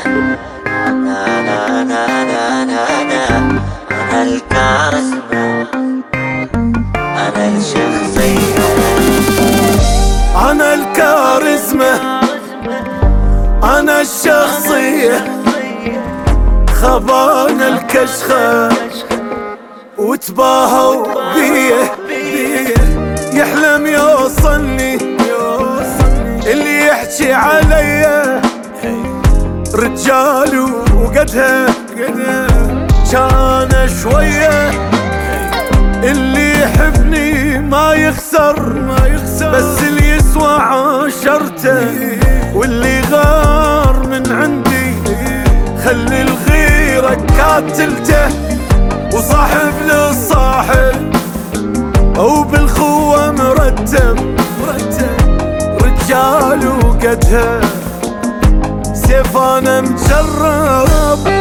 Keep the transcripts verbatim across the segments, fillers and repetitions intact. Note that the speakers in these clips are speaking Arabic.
أنا أنا أنا أنا أنا أنا أنا الكاريزما، أنا الشخصية. أنا الكاريزما، أنا الشخصية. خبانا الكشخة وتباهوا بيه، يحلم يوصلني اللي يحكي عليا رجال وقدها كان شوية. اللي يحبني ما يخسر، بس اللي يسوى عاشرته، واللي غار من عندي خلي الغيرة كاتلته. وصاحب للصاحب او بالخوة مرتب، رجال وقدها سيف انا مجرب.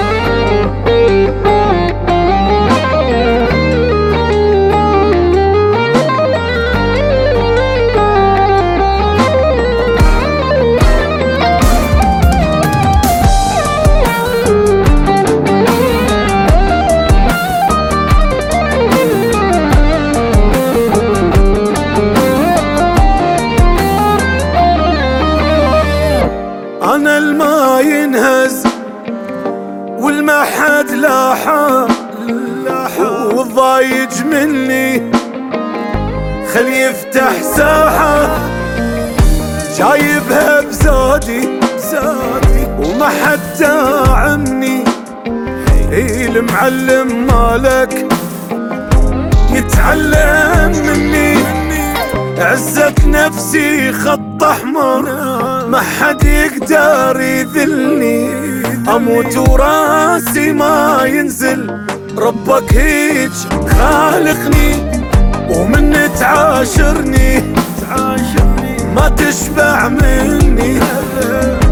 أنا الما ينهز والمحد لاحا، والضايج مني خل يفتح ساحة. جايبها بزادي وما حد داعمني، المعلم مالك يتعلم مني. عزة نفسي خط احمر ما حد يقدر يذلني، اموت وراسي ما ينزل ربك هيج خالقني. ومن تعاشرني ما تشبع مني،